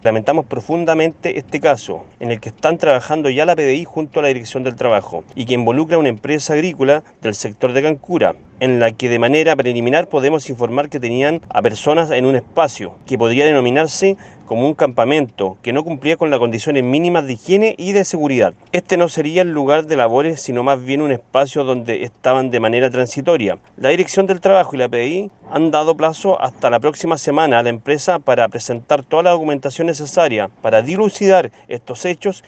Lamentamos profundamente este caso, en el que están trabajando ya la PDI junto a la Dirección del Trabajo y que involucra a una empresa agrícola del sector de Cancura, en la que de manera preliminar podemos informar que tenían a personas en un espacio que podría denominarse como un campamento, que no cumplía con las condiciones mínimas de higiene y de seguridad. Este no sería el lugar de labores, sino más bien un espacio donde estaban de manera transitoria. La Dirección del Trabajo y la PDI han dado plazo hasta la próxima semana a la empresa para presentar toda la documentación necesaria para dilucidar estos hechos